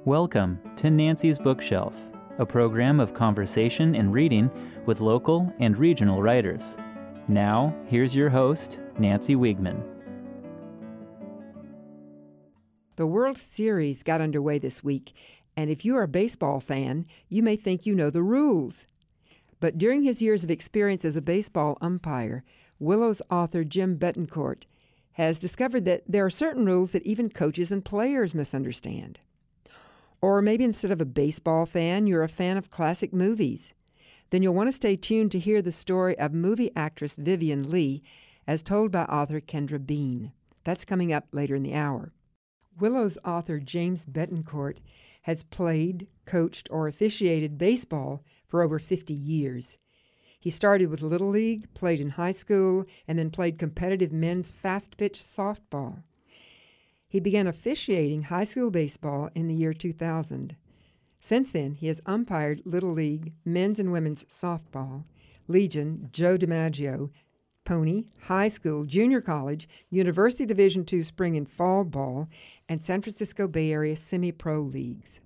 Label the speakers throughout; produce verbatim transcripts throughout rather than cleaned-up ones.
Speaker 1: Welcome to Nancy's Bookshelf, a program of conversation and reading with local and regional writers. Now, here's your host, Nancy Wiegman.
Speaker 2: The World Series got underway this week, and if you are a baseball fan, you may think you know the rules. But during his years of experience as a baseball umpire, Willow's author Jim Betancourt has discovered that there are certain rules that even coaches and players misunderstand. Or maybe instead of a baseball fan, you're a fan of classic movies. Then you'll want to stay tuned to hear the story of movie actress Vivien Leigh, as told by author Kendra Bean. That's coming up later in the hour. Willow's author James Betancourt has played, coached, or officiated baseball for over fifty years. He started with Little League, played in high school, and then played competitive men's fast-pitch softball. He began officiating high school baseball in the year two thousand. Since then, he has umpired Little League, men's and women's softball, Legion, Joe DiMaggio, Pony, high school, junior college, University Division two spring and fall ball, and San Francisco Bay Area semi-pro leagues.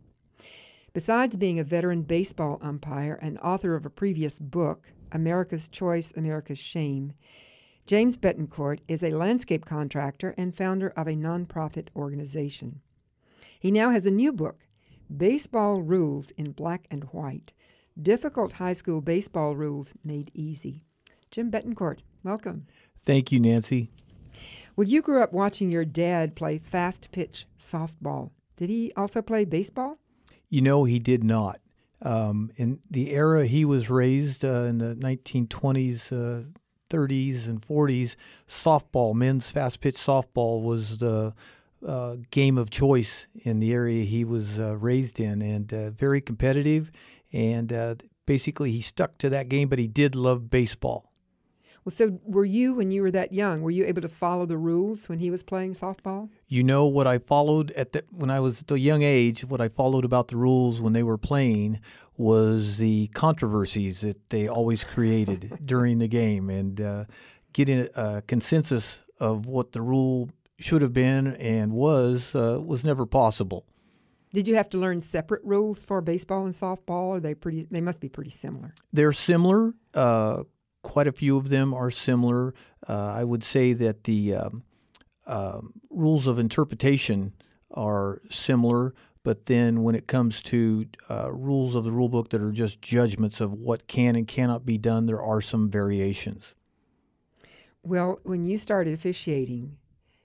Speaker 2: Besides being a veteran baseball umpire and author of a previous book, America's Choice, America's Shame, James Betancourt is a landscape contractor and founder of a nonprofit organization. He now has a new book, Baseball Rules in Black and White, Difficult High School Baseball Rules Made Easy. Jim Betancourt, welcome.
Speaker 3: Thank you, Nancy.
Speaker 2: Well, you grew up watching your dad play fast-pitch softball. Did he also play baseball?
Speaker 3: You know, he did not. Um, in the era he was raised uh, in the nineteen twenties, uh, thirties, and forties, softball, men's fast-pitch softball was the uh, game of choice in the area he was uh, raised in, and uh, very competitive. And uh, basically, he stuck to that game, but he did love baseball.
Speaker 2: Well, so were you, when you were that young, were you able to follow the rules when he was playing softball?
Speaker 3: You know, what I followed at the, when I was at the young age, what I followed about the rules when they were playing was the controversies that they always created during the game, and uh, getting a consensus of what the rule should have been and was uh, was never possible.
Speaker 2: Did you have to learn separate rules for baseball and softball? Or they pretty? They must be pretty similar.
Speaker 3: They're similar. Uh, quite a few of them are similar. Uh, I would say that the um, uh, rules of interpretation are similar, but then when it comes to uh, rules of the rule book that are just judgments of what can and cannot be done, there are some variations.
Speaker 2: Well, when you started officiating,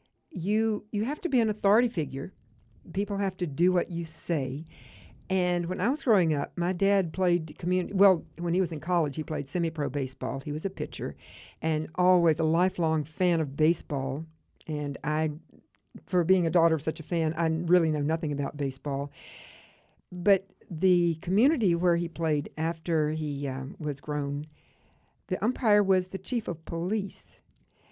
Speaker 2: you you have to be an authority figure. People have to do what you say. And when I was growing up, my dad played community, well, when he was in college, he played semi-pro baseball. He was a pitcher and always a lifelong fan of baseball. And I, for being a daughter of such a fan, I really know nothing about baseball. But the community where he played after he um, was grown, the umpire was the chief of police.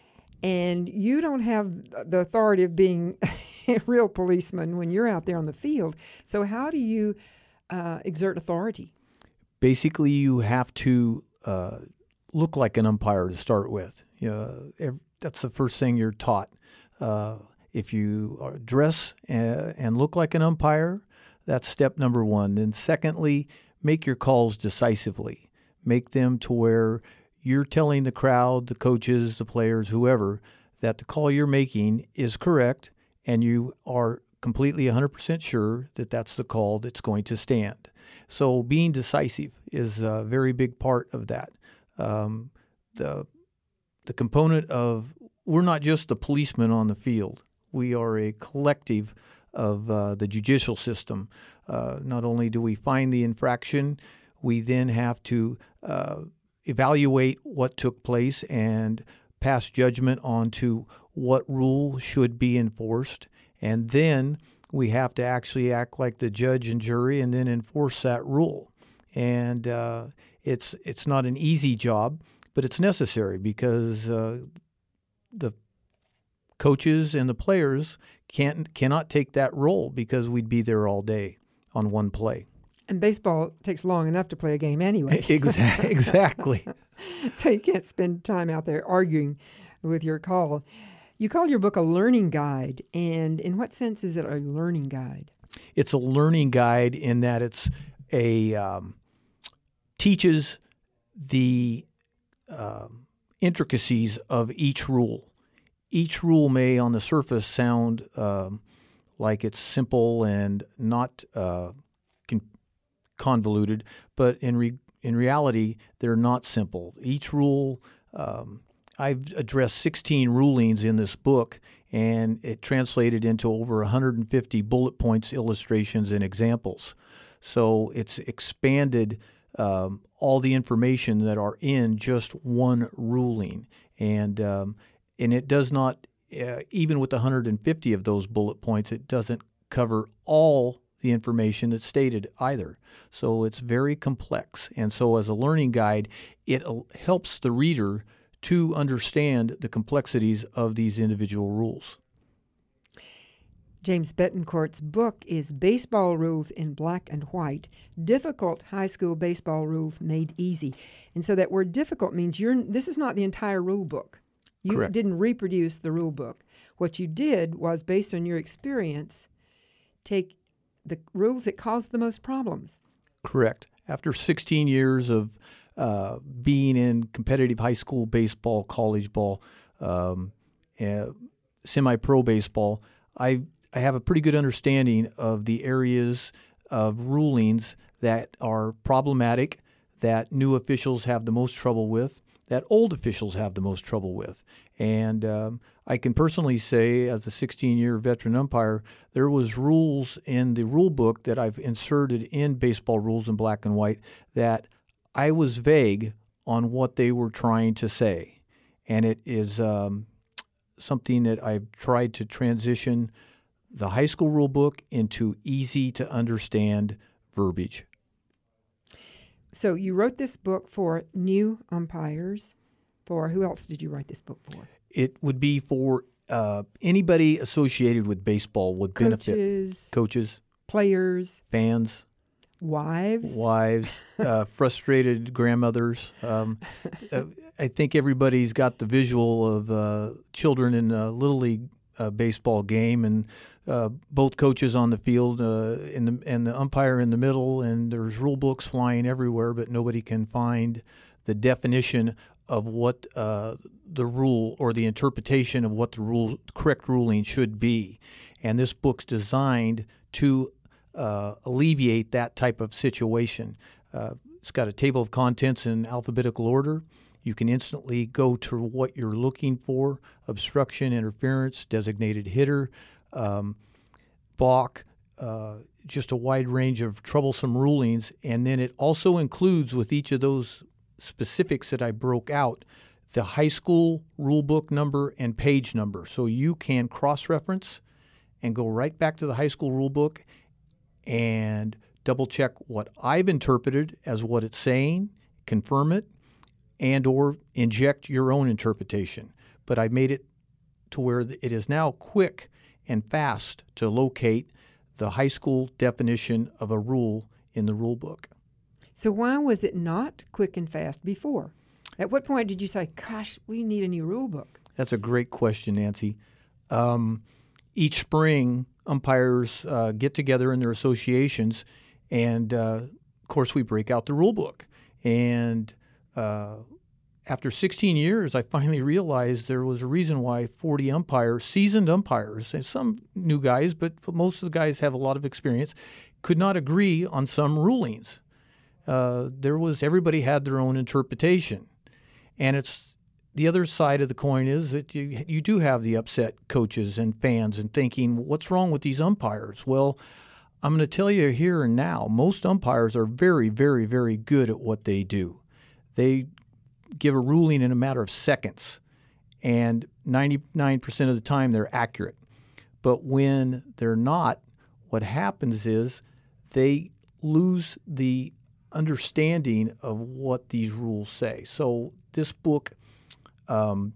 Speaker 2: And you don't have the authority of being a real policeman when you're out there on the field. So how do you uh, exert authority?
Speaker 3: Basically, you have to uh, look like an umpire to start with. You know, every, that's the first thing you're taught. Uh, if you are, dress and, and look like an umpire, that's step number one. Then secondly, make your calls decisively. Make them to where you're telling the crowd, the coaches, the players, whoever, that the call you're making is correct, and you are completely one hundred percent sure that that's the call that's going to stand. So being decisive is a very big part of that. Um, the the component of, we're not just the policemen on the field. We are a collective of uh, the judicial system. Uh, not only do we find the infraction, we then have to uh, evaluate what took place and pass judgment on to what rule should be enforced. And then we have to actually act like the judge and jury and then enforce that rule. And uh, it's it's not an easy job, but it's necessary because uh, the coaches and the players can't cannot take that role because we'd be there all day on one play.
Speaker 2: And baseball takes long enough to play a game anyway.
Speaker 3: Exactly. Exactly.
Speaker 2: So you can't spend time out there arguing with your call. You call your book a learning guide, and in what sense is it a learning guide?
Speaker 3: it's a learning guide in that it's a um, teaches the uh, intricacies of each rule. Each rule may, on the surface, sound um, like it's simple and not uh, con- convoluted, but in re- in reality, they're not simple. Each rule, um, I've addressed sixteen rulings in this book, and it translated into over one hundred fifty bullet points, illustrations, and examples. So it's expanded um, all the information that are in just one ruling, and um, and it does not, uh, even with one hundred fifty of those bullet points, it doesn't cover all the information that's stated either. So it's very complex, and so as a learning guide, it helps the reader to understand the complexities of these individual rules.
Speaker 2: James Betancourt's book is Baseball Rules in Black and White, Difficult High School Baseball Rules Made Easy. And so that word difficult means you're this is not the entire rule book. You
Speaker 3: Correct.
Speaker 2: Didn't reproduce the rule book. What you did was, based on your experience, take the rules that caused the most problems.
Speaker 3: Correct. After sixteen years of uh, being in competitive high school baseball, college ball, um, uh, semi-pro baseball, I I have a pretty good understanding of the areas of rulings that are problematic, that new officials have the most trouble with, that old officials have the most trouble with. And um, I can personally say, as a sixteen-year veteran umpire, there was rules in the rule book that I've inserted in baseball rules in black and white that I was vague on what they were trying to say. And it is um, something that I've tried to transition the high school rule book into easy-to-understand verbiage.
Speaker 2: So you wrote this book for new umpires. For who else did you write this book for?
Speaker 3: It would be for uh, anybody associated with baseball would benefit.
Speaker 2: Coaches,
Speaker 3: Coaches,
Speaker 2: players,
Speaker 3: fans,
Speaker 2: wives.
Speaker 3: wives, uh, frustrated grandmothers. Um, uh, I think everybody's got the visual of uh, children in a Little League uh, baseball game, and uh, both coaches on the field, uh, in the, and the umpire in the middle, and there's rule books flying everywhere, but nobody can find the definition of what uh, the rule or the interpretation of what the rule, correct ruling should be. And this book's designed to uh, alleviate that type of situation. Uh, it's got a table of contents in alphabetical order. You can instantly go to what you're looking for: obstruction, interference, designated hitter, um, balk, uh, just a wide range of troublesome rulings. And then it also includes, with each of those specifics that I broke out, the high school rule book number and page number. So you can cross-reference and go right back to the high school rule book and double-check what I've interpreted as what it's saying, confirm it, and or inject your own interpretation. But I made it to where it is now quick and fast to locate the high school definition of a rule in the rule book.
Speaker 2: So why was it not quick and fast before? At what point did you say, gosh, we need a new rule book?
Speaker 3: That's a great question, Nancy. Um, each spring, umpires uh, get together in their associations, and, uh, of course, we break out the rule book. And uh, after sixteen years, I finally realized there was a reason why forty umpires, seasoned umpires, and some new guys, but most of the guys have a lot of experience, could not agree on some rulings. Uh, there was everybody had their own interpretation, and it's the other side of the coin is that you you do have the upset coaches and fans and thinking, what's wrong with these umpires? Well, I'm going to tell you here and now, most umpires are very, very, very good at what they do. They give a ruling in a matter of seconds, and ninety-nine percent of the time they're accurate. But when they're not, what happens is they lose the understanding of what these rules say. So this book um,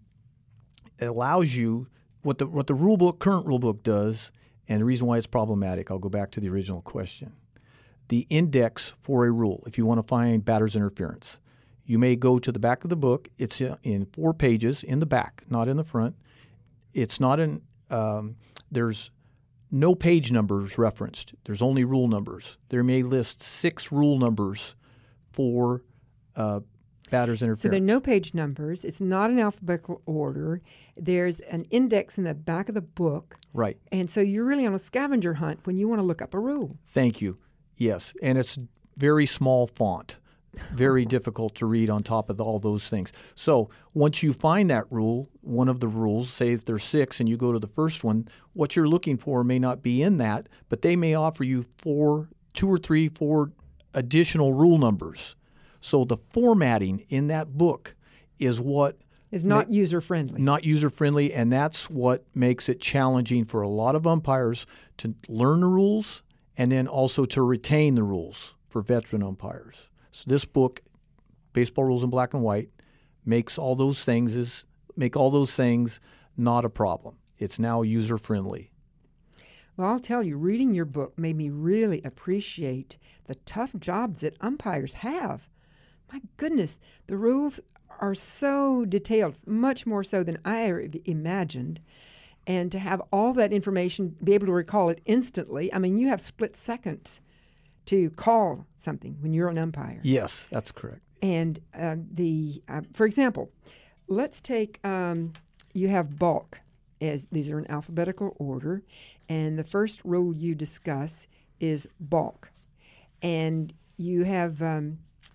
Speaker 3: allows you what the what the rule book, current rule book does, and the reason why it's problematic. I'll go back to the original question. The index for a rule, if you want to find batter's interference, you may go to the back of the book. It's in four pages in the back, not in the front. It's not in. Um, there's no page numbers referenced. There's only rule numbers. There may list six rule numbers for uh, batter's interference.
Speaker 2: So there are no page numbers. It's not in alphabetical order. There's an index in the back of the book.
Speaker 3: Right.
Speaker 2: And so you're really on a scavenger hunt when you want to look up a rule.
Speaker 3: Thank you. Yes, and it's very small font. Very difficult to read on top of all those things. So once you find that rule, one of the rules, say if there's six and you go to the first one, what you're looking for may not be in that, but they may offer you four, two or three, four additional rule numbers. So the formatting in that book is what
Speaker 2: is not
Speaker 3: ma-
Speaker 2: user-friendly.
Speaker 3: Not user-friendly, and that's what makes it challenging for a lot of umpires to learn the rules and then also to retain the rules for veteran umpires. So this book, Baseball Rules in Black and White, makes all those things is make all those things not a problem. It's now user-friendly.
Speaker 2: Well, I'll tell you, reading your book made me really appreciate the tough jobs that umpires have. My goodness, the rules are so detailed, much more so than I ever imagined. And to have all that information, be able to recall it instantly, I mean, you have split seconds to call something when you're an umpire.
Speaker 3: Yes, that's correct.
Speaker 2: And uh, the, uh, for example, let's take, um, you have balk, as these are in alphabetical order, and the first rule you discuss is balk. And you have um,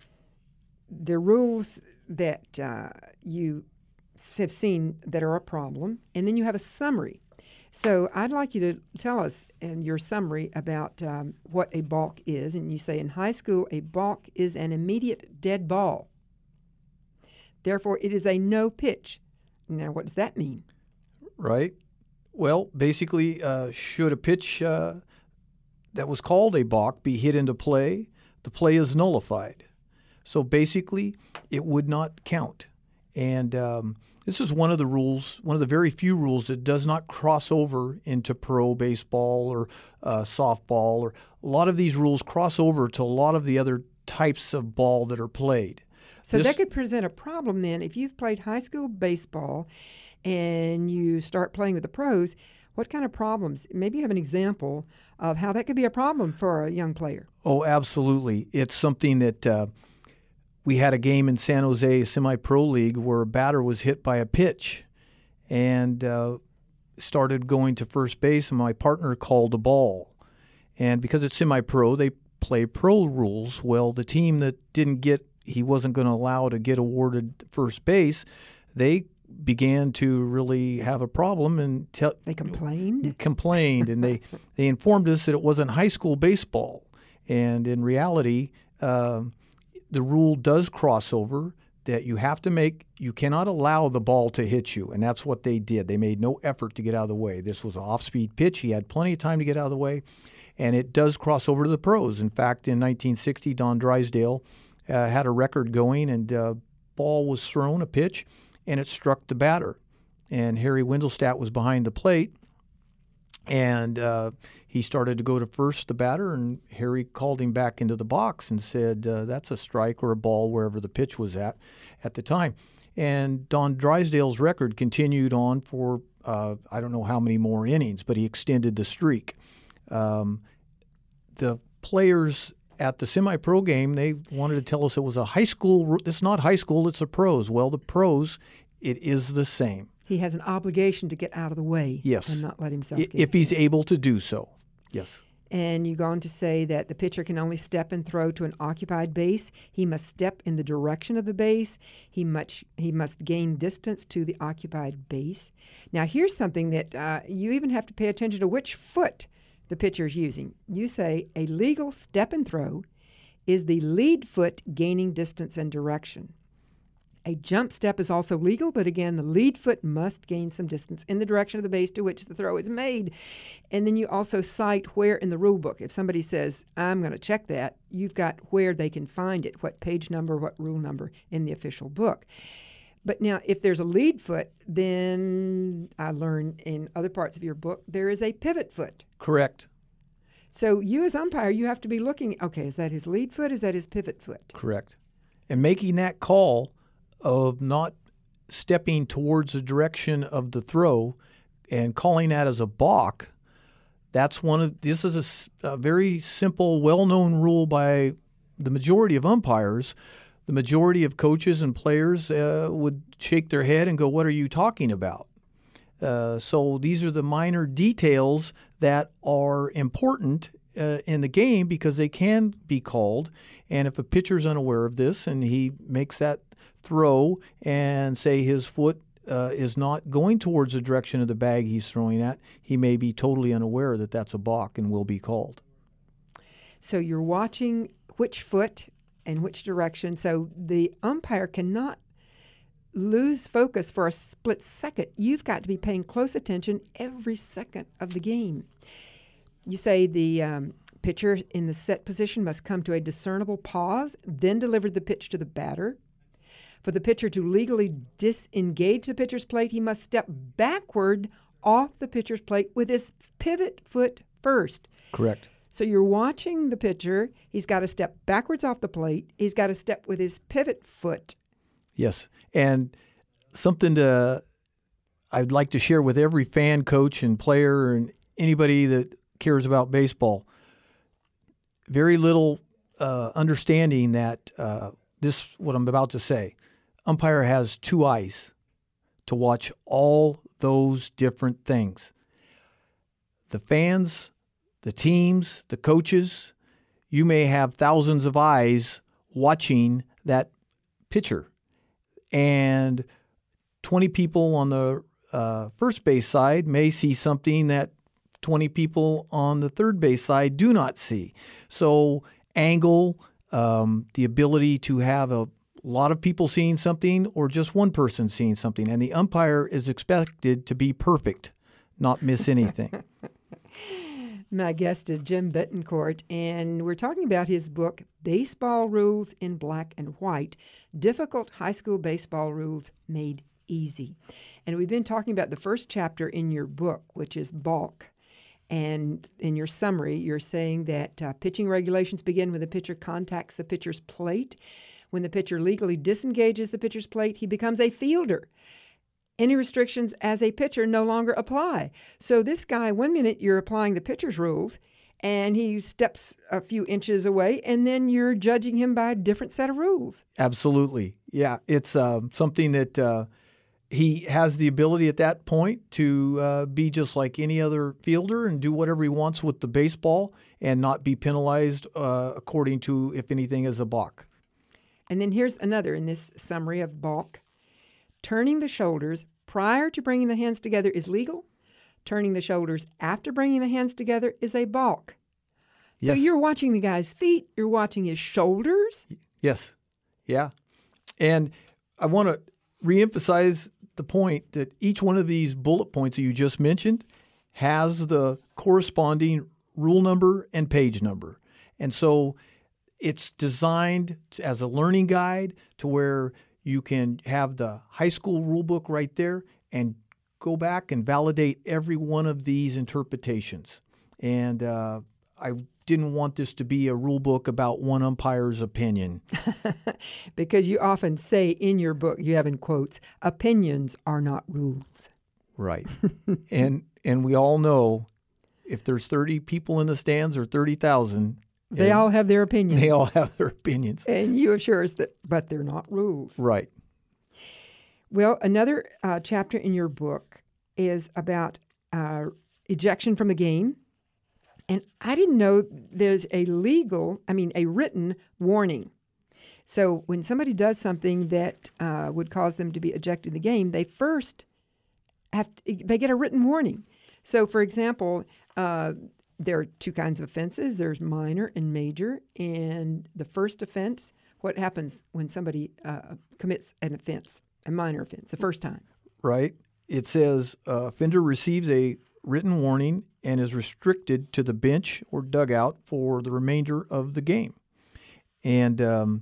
Speaker 2: the rules that uh, you have seen that are a problem, and then you have a summary. So I'd like you to tell us in your summary about um, what a balk is. And you say in high school, a balk is an immediate dead ball. Therefore, it is a no pitch. Now, what does that mean?
Speaker 3: Right. Well, basically, uh, should a pitch uh, that was called a balk be hit into play, the play is nullified. So basically, it would not count. And um, this is one of the rules, one of the very few rules that does not cross over into pro baseball or uh, softball. Or a lot of these rules cross over to a lot of the other types of ball that are played.
Speaker 2: So
Speaker 3: this,
Speaker 2: that could present a problem then. If you've played high school baseball and you start playing with the pros, what kind of problems? Maybe you have an example of how that could be a problem for a young player.
Speaker 3: Oh, absolutely. It's something that uh, we had a game in San Jose Semi-Pro League where a batter was hit by a pitch and uh, started going to first base, and my partner called a ball. And because it's semi-pro, they play pro rules. Well, the team that didn't get, he wasn't going to allow to get awarded first base, they began to really have a problem and tell
Speaker 2: they complained
Speaker 3: complained and they they informed us that it wasn't high school baseball, and in reality uh, the rule does cross over, that you have to make you cannot allow the ball to hit you, and that's what they did. They made no effort to get out of the way. This was an off-speed pitch. He had plenty of time to get out of the way, and it does cross over to the pros. In fact, in nineteen sixty, Don Drysdale uh, had a record going, and uh, ball was thrown, a pitch, and it struck the batter. And Harry Wendelstadt was behind the plate, and uh, he started to go to first, the batter, and Harry called him back into the box and said, uh, that's a strike or a ball wherever the pitch was at at the time. And Don Drysdale's record continued on for, uh, I don't know how many more innings, but he extended the streak. Um, the players at the semi-pro game, they wanted to tell us it was a high school. It's not high school, it's the pros. Well, the pros, it is the same.
Speaker 2: He has an obligation to get out of the way.
Speaker 3: Yes.
Speaker 2: And not let himself
Speaker 3: I,
Speaker 2: get
Speaker 3: If he's
Speaker 2: hit.
Speaker 3: able to do so, yes.
Speaker 2: And you go on to say that the pitcher can only step and throw to an occupied base. He must step in the direction of the base. He must, he must gain distance to the occupied base. Now, here's something that uh, you even have to pay attention to which foot the pitcher is using. You say a legal step and throw is the lead foot gaining distance and direction. A jump step is also legal, but again, the lead foot must gain some distance in the direction of the base to which the throw is made. And then you also cite where in the rule book. If somebody says, I'm going to check that, you've got where they can find it, what page number, what rule number in the official book. But now, if there's a lead foot, then I learned in other parts of your book, there is a pivot foot.
Speaker 3: Correct.
Speaker 2: So you as umpire, you have to be looking, okay, is that his lead foot? Is that his pivot foot?
Speaker 3: Correct. And making that call of not stepping towards the direction of the throw and calling that as a balk, That's one of this is a s- a, very simple, well-known rule by the majority of umpires. The majority of coaches and players uh, would shake their head and go, "What are you talking about?" Uh, so these are the minor details that are important uh, in the game because they can be called. And if a pitcher's unaware of this and he makes that throw and say his foot uh, is not going towards the direction of the bag he's throwing at, he may be totally unaware that that's a balk and will be called.
Speaker 2: So you're watching which foot and which direction. So the umpire cannot lose focus for a split second. You've got to be paying close attention every second of the game. You say the um, pitcher in the set position must come to a discernible pause, then deliver the pitch to the batter. For the pitcher to legally disengage the pitcher's plate, he must step backward off the pitcher's plate with his pivot foot first.
Speaker 3: Correct.
Speaker 2: So you're watching the pitcher. He's got to step backwards off the plate. He's got to step with his pivot foot.
Speaker 3: Yes. And something to I'd like to share with every fan, coach, and player and anybody that cares about baseball. Very little uh, understanding that uh, this, what I'm about to say, umpire has two eyes to watch all those different things. The fans, the teams, the coaches, you may have thousands of eyes watching that pitcher. And twenty people on the uh, first base side may see something that twenty people on the third base side do not see. So angle, um, the ability to have a lot of people seeing something or just one person seeing something. And the umpire is expected to be perfect, not miss anything.
Speaker 2: My guest is Jim Betancourt, and we're talking about his book, Baseball Rules in Black and White, Difficult High School Baseball Rules Made Easy. And we've been talking about the first chapter in your book, which is balk. And in your summary, you're saying that uh, pitching regulations begin when the pitcher contacts the pitcher's plate. When the pitcher legally disengages the pitcher's plate, he becomes a fielder. Any restrictions as a pitcher no longer apply. So this guy, one minute you're applying the pitcher's rules, and he steps a few inches away, and then you're judging him by a different set of rules.
Speaker 3: Absolutely. Yeah, it's um, something that uh, he has the ability at that point to uh, be just like any other fielder and do whatever he wants with the baseball and not be penalized uh, according to if anything is a balk.
Speaker 2: And then here's another in this summary of balk. Turning the shoulders prior to bringing the hands together is legal. Turning the shoulders after bringing the hands together is a balk. So
Speaker 3: Yes.
Speaker 2: you're watching the guy's feet, you're watching his shoulders.
Speaker 3: Yes. Yeah. And I want to reemphasize the point that each one of these bullet points that you just mentioned has the corresponding rule number and page number. And so it's designed as a learning guide to where you can have the high school rule book right there and go back and validate every one of these interpretations. And uh, I didn't want this to be a rule book about one umpire's opinion.
Speaker 2: Because you often say in your book, you have in quotes, opinions are not rules.
Speaker 3: Right. and and we all know if there's thirty people in the stands or thirty thousand,
Speaker 2: They all have their opinions.
Speaker 3: They all have their opinions.
Speaker 2: And you assure us that, but they're not rules.
Speaker 3: Right.
Speaker 2: Well, another uh, chapter in your book is about uh, ejection from the game. And I didn't know there's a legal, I mean, a written warning. So when somebody does something that uh, would cause them to be ejected in the game, they first have to, they get a written warning. So, for example, uh, there are two kinds of offenses. There's minor and major. And the first offense, what happens when somebody uh, commits an offense, a minor offense, the first time?
Speaker 3: Right. It says uh, offender receives a written warning and is restricted to the bench or dugout for the remainder of the game. And um,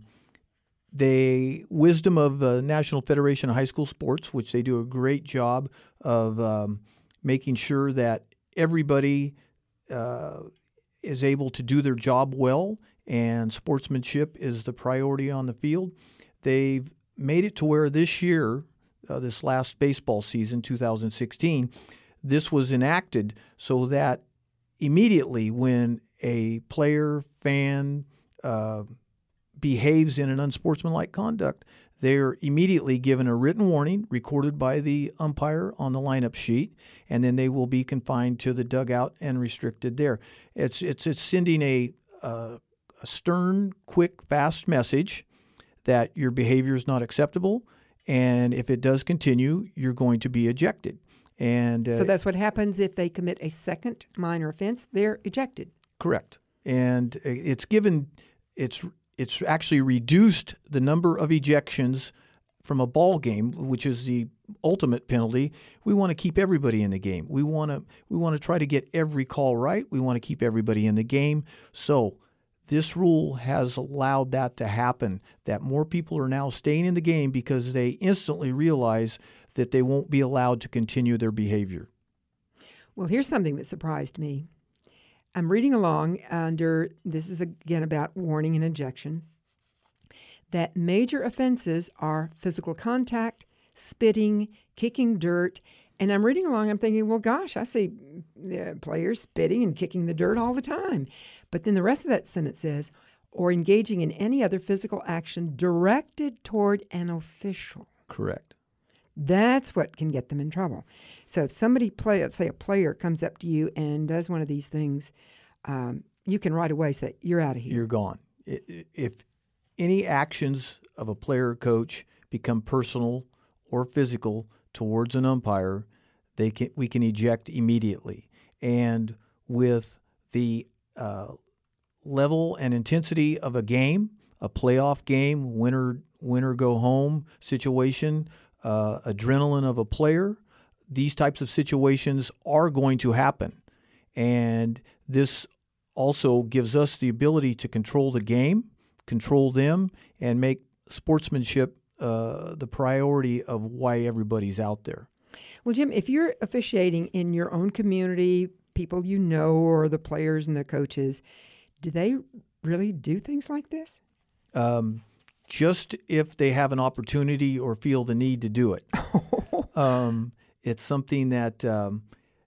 Speaker 3: the wisdom of the National Federation of High School Sports, which they do a great job of um, making sure that everybody uh, is able to do their job well and sportsmanship is the priority on the field. They've made it to where this year, uh, this last baseball season, two thousand sixteen, this was enacted so that immediately when a player, fan, uh, behaves in an unsportsmanlike conduct, they're immediately given a written warning recorded by the umpire on the lineup sheet, and then they will be confined to the dugout and restricted there. It's it's it's sending a, uh, a stern, quick, fast message that your behavior is not acceptable, and if it does continue, you're going to be ejected. And uh,
Speaker 2: so that's what happens if they commit a second minor offense. They're ejected.
Speaker 3: Correct. And it's given it's it's actually reduced the number of ejections from a ball game, which is the ultimate penalty. We want to keep everybody in the game. We want to we want to try to get every call right. We want to keep everybody in the game. So this rule has allowed that to happen, that more people are now staying in the game because they instantly realize that they won't be allowed to continue their behavior.
Speaker 2: Well, here's something that surprised me. I'm reading along under, this is again about warning and ejection, that major offenses are physical contact, spitting, kicking dirt. And I'm reading along, I'm thinking, well, gosh, I see uh, players spitting and kicking the dirt all the time. But then the rest of that sentence says, or engaging in any other physical action directed toward an official.
Speaker 3: Correct.
Speaker 2: That's what can get them in trouble. So if somebody play, let's say a player comes up to you and does one of these things, um, you can right away say, you're out of here.
Speaker 3: You're gone. If any actions of a player or coach become personal or physical towards an umpire, they can we can eject immediately. And with the uh, level and intensity of a game, a playoff game, winner winner go home situation, uh, adrenaline of a player, these types of situations are going to happen. And this also gives us the ability to control the game, control them, and make sportsmanship uh, the priority of why everybody's out there.
Speaker 2: Well, Jim, if you're officiating in your own community, people you know or the players and the coaches, do they really do things like this?
Speaker 3: Um, just if they have an opportunity or feel the need to do it. um, it's something that um,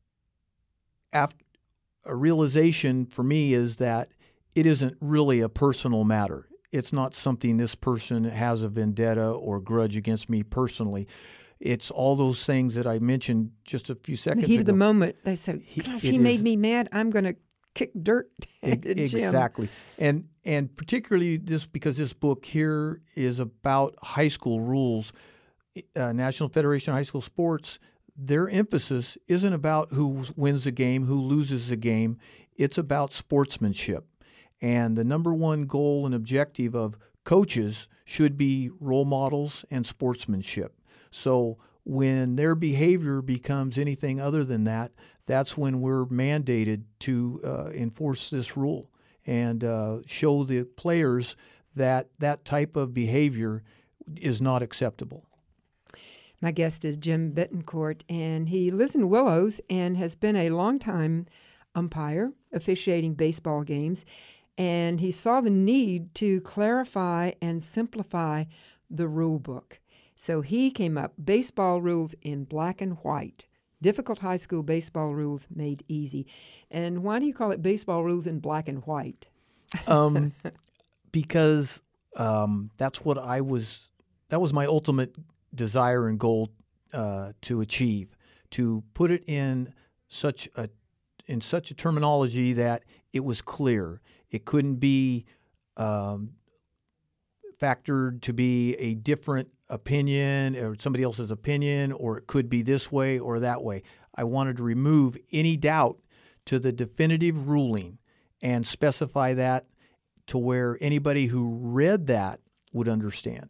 Speaker 3: after a realization for me is that it isn't really a personal matter. It's not something this person has a vendetta or grudge against me personally. It's all those things that I mentioned just a few seconds ago.
Speaker 2: The heat ago. of the moment, they say,
Speaker 3: he,
Speaker 2: gosh, he made is, me mad, I'm going to kick dirt at Jim.
Speaker 3: Exactly. And and particularly this because this book here is about high school rules. Uh, National Federation of High School Sports, their emphasis isn't about who wins the game, who loses the game. It's about sportsmanship. And the number one goal and objective of coaches should be role models and sportsmanship. So when their behavior becomes anything other than that, that's when we're mandated to uh, enforce this rule and uh, show the players that that type of behavior is not acceptable.
Speaker 2: My guest is Jim Betancourt, and he lives in Willows and has been a longtime umpire officiating baseball games. And he saw the need to clarify and simplify the rule book. So he came up, baseball rules in black and white, difficult high school baseball rules made easy. And why do you call it baseball rules in black and white?
Speaker 3: um, because um, that's what I was, that was my ultimate desire and goal uh, to achieve, to put it in such a, in such a terminology that it was clear. It couldn't be um, factored to be a different opinion or somebody else's opinion, or it could be this way or that way. I wanted to remove any doubt to the definitive ruling and specify that to where anybody who read that would understand.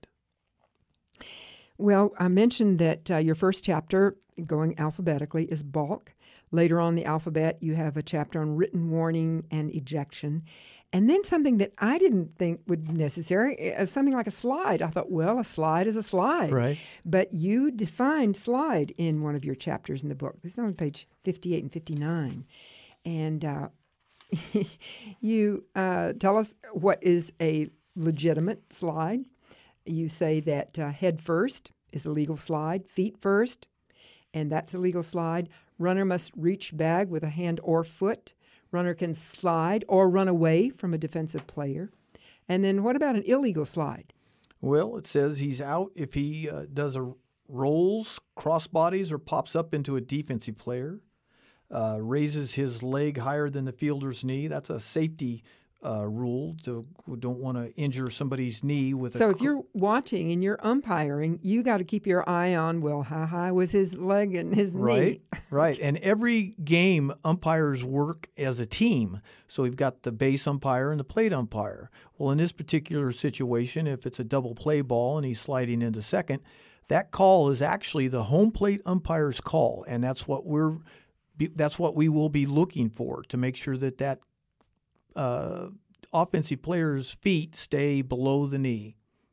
Speaker 2: Well, I mentioned that uh, your first chapter, going alphabetically, is balk. Later on in the alphabet, you have a chapter on written warning and ejection. And then something that I didn't think would be necessary, uh, something like a slide. I thought, well, a slide is a slide.
Speaker 3: Right.
Speaker 2: But you defined slide in one of your chapters in the book. This is on page fifty-eight and fifty-nine. And uh, you uh, tell us what is a legitimate slide. You say that uh, head first is a legal slide, feet first, and that's a legal slide. Runner must reach bag with a hand or foot. runner can slide or run away from a defensive player. And then what about an illegal slide?
Speaker 3: Well, it says he's out if he uh, does a rolls, crossbodies, or pops up into a defensive player, uh, raises his leg higher than the fielder's knee. That's a safety uh, rule. To, we don't want to injure somebody's knee with
Speaker 2: so
Speaker 3: a...
Speaker 2: So if you're watching and you're umpiring, you got to keep your eye on, well, how high was his leg and his
Speaker 3: right,
Speaker 2: knee?
Speaker 3: Right. And every game, umpires work as a team. So we've got the base umpire and the plate umpire. Well, in this particular situation, if it's a double play ball and he's sliding into second, that call is actually the home plate umpire's call, and that's what we're that's what we will be looking for to make sure that that uh, offensive player's feet stay below the knee.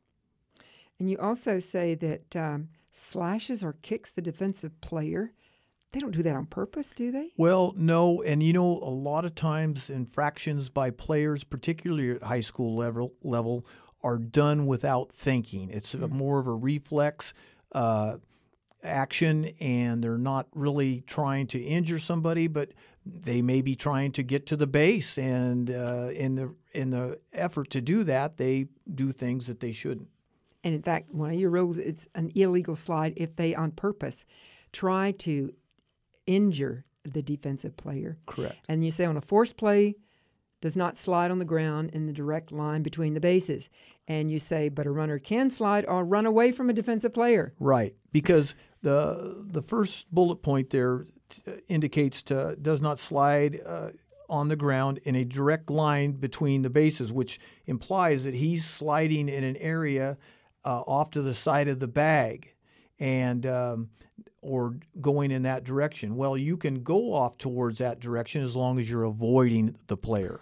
Speaker 2: And you also say that um, slashes or kicks the defensive player. They don't do that on purpose, do they?
Speaker 3: Well, no, and you know, a lot of times infractions by players, particularly at high school level, level are done without thinking. It's a, more of a reflex uh, action, and they're not really trying to injure somebody, but they may be trying to get to the base, and uh, in the in the effort to do that, they do things that they shouldn't.
Speaker 2: And in fact, one of your rules, it's an illegal slide if they on purpose try to injure the defensive player.
Speaker 3: Correct.
Speaker 2: And you say on a forced play, does not slide on the ground in the direct line between the bases. And you say, but a runner can slide or run away from a defensive player.
Speaker 3: Right, because the the first bullet point there t- indicates to does not slide uh, on the ground in a direct line between the bases, which implies that he's sliding in an area uh, off to the side of the bag and um, or going in that direction. Well, you can go off towards that direction as long as you're avoiding the player.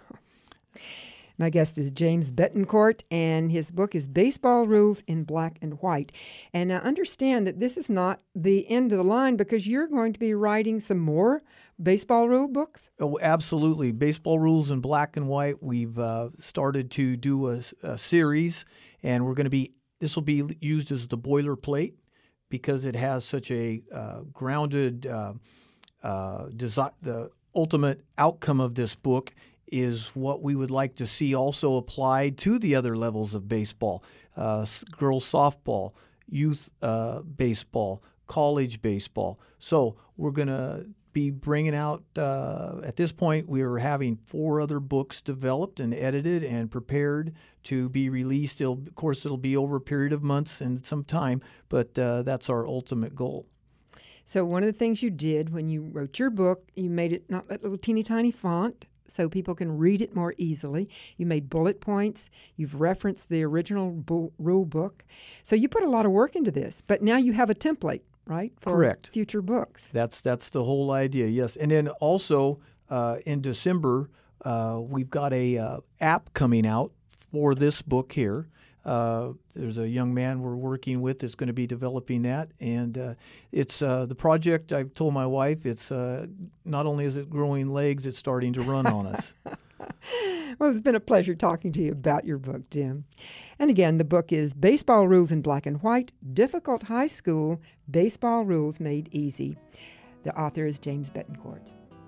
Speaker 2: My guest is James Betancourt, and his book is Baseball Rules in Black and White. And I understand that this is not the end of the line because you're going to be writing some more baseball rule books?
Speaker 3: Oh, absolutely. Baseball Rules in Black and White. We've uh, started to do a, a series, and we're going to be, this will be used as the boilerplate because it has such a uh, grounded uh, uh, design. The ultimate outcome of this book is what we would like to see also applied to the other levels of baseball, uh, girls softball, youth uh, baseball, college baseball. So we're going to be bringing out, uh, at this point, we are having four other books developed and edited and prepared to be released. It'll, of course, it'll be over a period of months and some time, but uh, that's our ultimate goal.
Speaker 2: So one of the things you did when you wrote your book, you made it not that little teeny tiny font so people can read it more easily. You made bullet points. You've referenced the original bu- rule book. So you put a lot of work into this, but now you have a template, right, for
Speaker 3: Correct.
Speaker 2: future books.
Speaker 3: That's that's the whole idea, yes. And then also uh, in December, uh, we've got a uh, app coming out for this book here. Uh, there's a young man we're working with that's going to be developing that, and uh, it's uh, the project. I've told my wife it's uh, not only is it growing legs, it's starting to run on us.
Speaker 2: Well, it's been a pleasure talking to you about your book, Jim. And again, the book is Baseball Rules in Black and White, Difficult High School Baseball Rules Made Easy. The author is James Betancourt.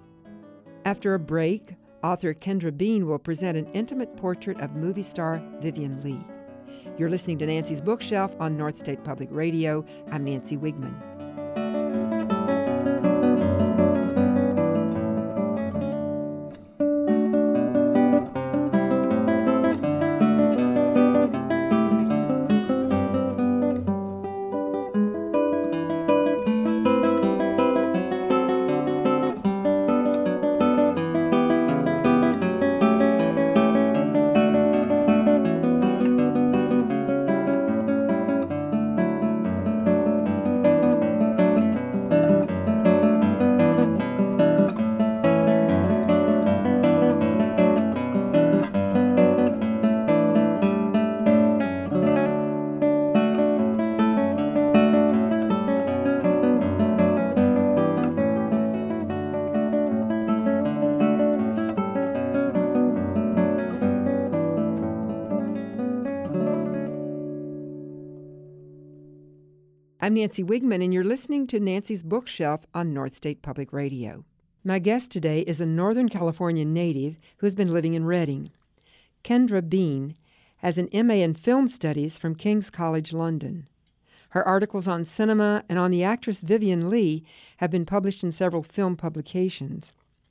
Speaker 2: After a break, author Kendra Bean will present an intimate portrait of movie star Vivian Lee. You're listening to Nancy's Bookshelf on North State Public Radio. I'm Nancy Wigman. I'm Nancy Wigman, and you're listening to Nancy's Bookshelf on North State Public Radio. My guest today is a Northern California native who's been living in Redding. Kendra Bean has an M A in Film Studies from King's College London. Her articles on cinema and on the actress Vivien Leigh have been published in several film publications.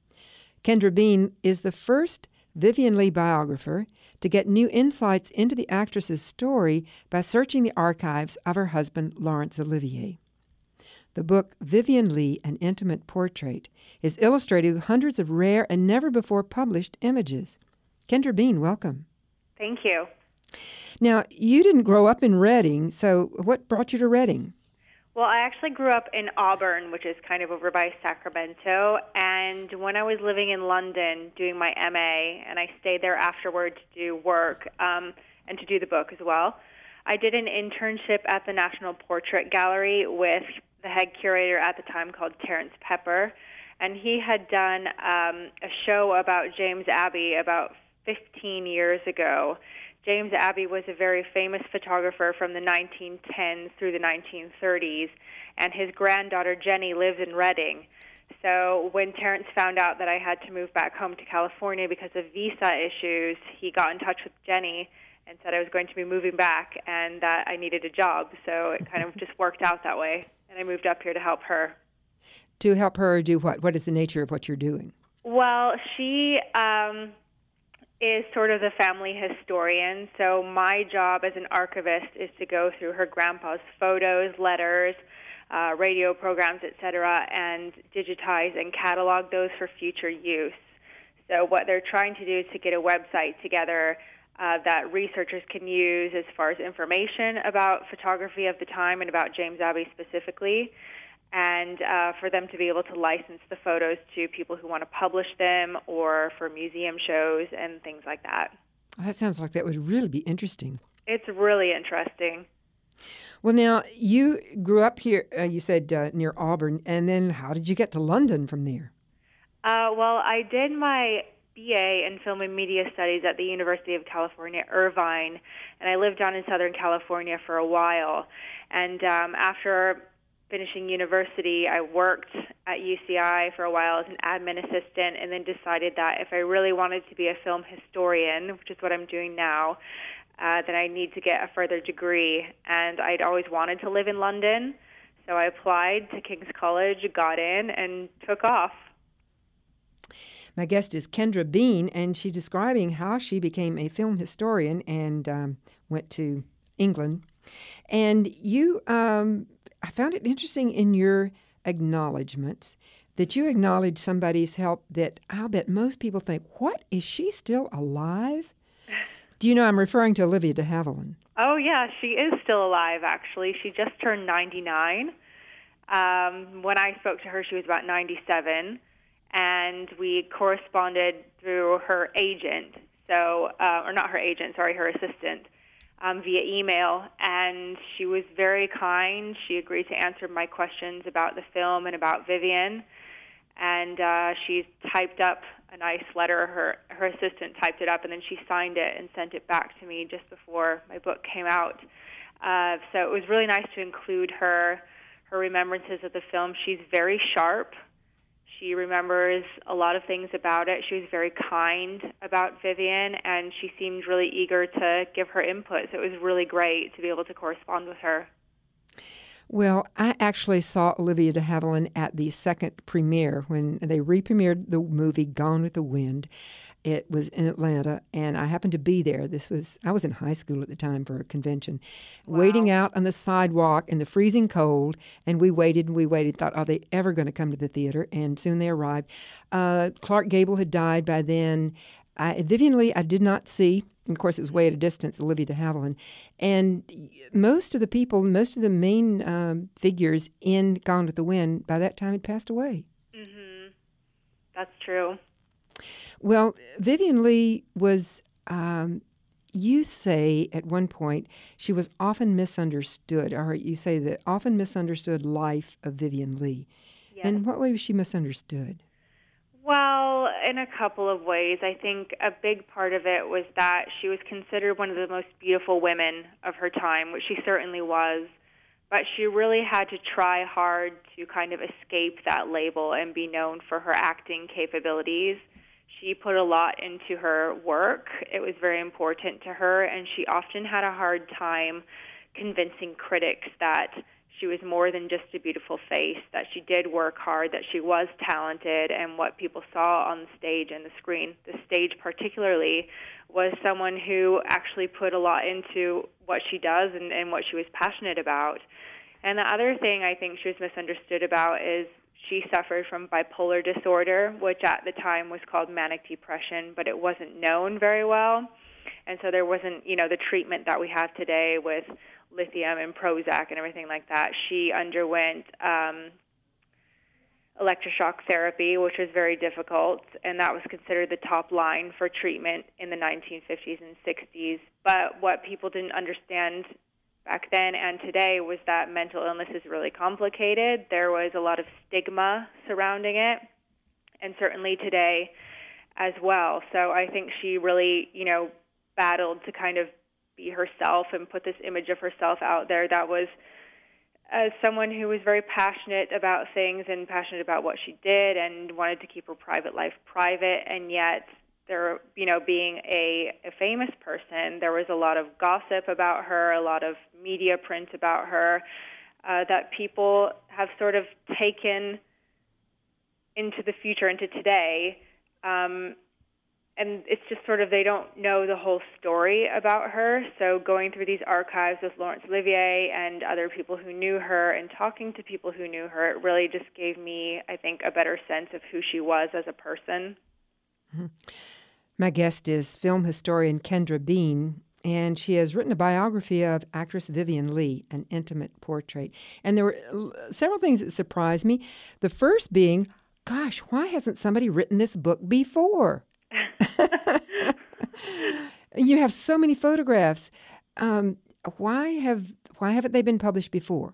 Speaker 2: Kendra Bean is the first Vivien Leigh biographer to get new insights into the actress's story by searching the archives of her husband, Laurence Olivier. The book, Vivien Leigh, An Intimate Portrait, is illustrated with hundreds of rare and never-before-published images. Kendra Bean, welcome.
Speaker 4: Thank you.
Speaker 2: Now, you didn't grow up in Redding, so what brought you to Redding?
Speaker 4: Well, I actually grew up in Auburn, which is kind of over by Sacramento, and when I was living in London doing my M A, and I stayed there afterward to do work um, and to do the book as well, I did an internship at the National Portrait Gallery with the head curator at the time called Terrence Pepper, and he had done um, a show about James Abbey about fifteen years ago. James Abbey was a very famous photographer from the nineteen tens through the nineteen thirties, and his granddaughter Jenny lives in Redding. So when Terrence found out that I had to move back home to California because of visa issues, he got in touch with Jenny and said I was going to be moving back and that I needed a job. So it kind of just worked out that way, and I moved up here to help her.
Speaker 2: To help her do what? What is the nature of what you're doing?
Speaker 4: Well, she um, is sort of the family historian. So my job as an archivist is to go through her grandpa's photos, letters, uh, radio programs, et cetera, and digitize and catalog those for future use. So what they're trying to do is to get a website together uh, that researchers can use as far as information about photography of the time and about James Abbey specifically, and uh, for them to be able to license the photos to people who want to publish them or for museum shows and things like that.
Speaker 2: That sounds like that would really be interesting.
Speaker 4: It's really interesting.
Speaker 2: Well, now, you grew up here, uh, you said, uh, near Auburn, and then how did you get to London from there?
Speaker 4: Uh, well, I did my B A in Film and Media Studies at the University of California, Irvine, and I lived down in Southern California for a while. And um, after finishing university, I worked at U C I for a while as an admin assistant, and then decided that if I really wanted to be a film historian, which is what I'm doing now, uh, then I need to get a further degree. And I'd always wanted to live in London, so I applied to King's College, got in, and took off.
Speaker 2: My guest is Kendra Bean, and she's describing how she became a film historian and um, went to England. And you... Um, I found it interesting in your acknowledgments that you acknowledge somebody's help that I'll bet most people think, what, is she still alive? Do you know I'm referring to Olivia de Havilland?
Speaker 4: Oh, yeah, she is still alive, actually. She just turned ninety-nine. Um, when I spoke to her, she was about ninety-seven, and we corresponded through her agent, so uh, or not her agent, sorry, her assistant. Um, via email, and she was very kind. She agreed to answer my questions about the film and about Vivien, and uh, she typed up a nice letter. Her her assistant typed it up, and then she signed it and sent it back to me just before my book came out. Uh, so it was really nice to include her, her remembrances of the film. She's very sharp. She remembers a lot of things about it. She was very kind about Vivien, and she seemed really eager to give her input. So it was really great to be able to correspond with her.
Speaker 2: Well, I actually saw Olivia de Havilland at the second premiere when they re-premiered the movie Gone with the Wind. It was in Atlanta, and I happened to be there. This was I was in high school at the time for a convention, wow. Waiting out on the sidewalk in the freezing cold, and we waited and we waited, thought, are they ever going to come to the theater? And soon they arrived. Uh, Clark Gable had died by then. I, Vivien Leigh I did not see. Of course, it was way at a distance, Olivia de Havilland. And most of the people, most of the main um, figures in Gone with the Wind, by that time had passed away.
Speaker 4: Mm-hmm. That's true.
Speaker 2: Well, Vivien Leigh was, um, you say at one point, she was often misunderstood, or you say the often misunderstood life of Vivien Leigh.
Speaker 4: Yes.
Speaker 2: In what way was she misunderstood?
Speaker 4: Well, in a couple of ways. I think a big part of it was that she was considered one of the most beautiful women of her time, which she certainly was. but she really had to try hard to kind of escape that label and be known for her acting capabilities. She put a lot into her work. It was very important to her, and she often had a hard time convincing critics that she was more than just a beautiful face, that she did work hard, that she was talented, and what people saw on the stage and the screen, the stage particularly, was someone who actually put a lot into what she does and, and what she was passionate about. And the other thing I think she was misunderstood about is she suffered from bipolar disorder, which at the time was called manic depression, but it wasn't known very well. And so there wasn't, you know, the treatment that we have today with lithium and Prozac and everything like that. She underwent um, electroshock therapy, which was very difficult, and that was considered the top line for treatment in the nineteen fifties and sixties. But what people didn't understand back then and today was that mental illness is really complicated. There was a lot of stigma surrounding it, and certainly today as well. So I think she really, you know, battled to kind of be herself and put this image of herself out there that was as someone who was very passionate about things and passionate about what she did and wanted to keep her private life private, and yet there, you know, being a, a famous person, there was a lot of gossip about her, a lot of media print about her uh, that people have sort of taken into the future, into today. Um, And it's just sort of, they don't know the whole story about her. So going through these archives with Laurence Olivier and other people who knew her and talking to people who knew her, it really just gave me, I think, a better sense of who she was as a person.
Speaker 2: Mm-hmm. My guest is film historian Kendra Bean, and she has written a biography of actress Vivien Leigh, an intimate portrait. And there were several things that surprised me. The first being, gosh, why hasn't somebody written this book before? You have so many photographs. Um, why have why haven't they been published before?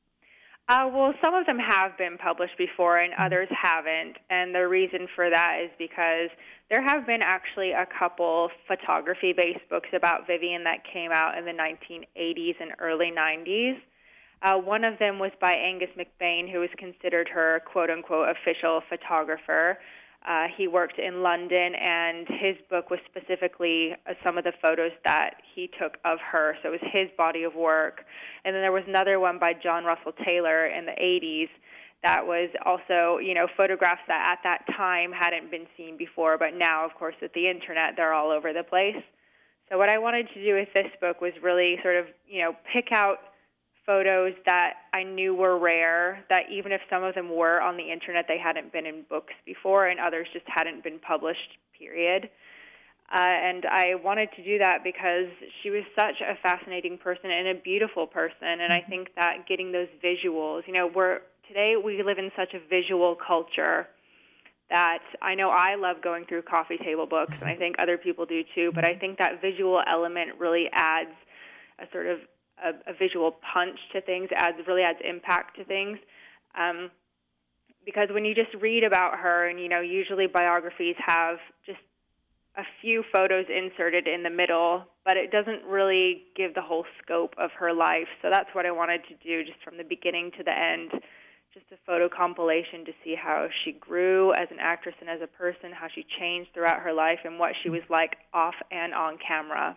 Speaker 4: Uh, well, some of them have been published before, and others haven't. And the reason for that is because there have been actually a couple photography-based books about Vivien that came out in the nineteen eighties and early nineties. Uh, one of them was by Angus McBain, who was considered her quote-unquote official photographer. Uh, he worked in London, and his book was specifically uh, some of the photos that he took of her. So it was his body of work. And then there was another one by John Russell Taylor in the eighties that was also, you know, photographs that at that time hadn't been seen before. But now, of course, with the Internet, they're all over the place. So what I wanted to do with this book was really sort of, you know, pick out photos that I knew were rare, that even if some of them were on the Internet, they hadn't been in books before, and others just hadn't been published, period. Uh, and I wanted to do that because she was such a fascinating person and a beautiful person, and I think that getting those visuals, you know, we're, today we live in such a visual culture that I know I love going through coffee table books, and I think other people do too, but I think that visual element really adds a sort of A, a visual punch to things, adds really adds impact to things. Um, because when you just read about her, and you know, usually biographies have just a few photos inserted in the middle, but it doesn't really give the whole scope of her life. So that's what I wanted to do, just from the beginning to the end, just a photo compilation to see how she grew as an actress and as a person, how she changed throughout her life, and what she was like off and on camera.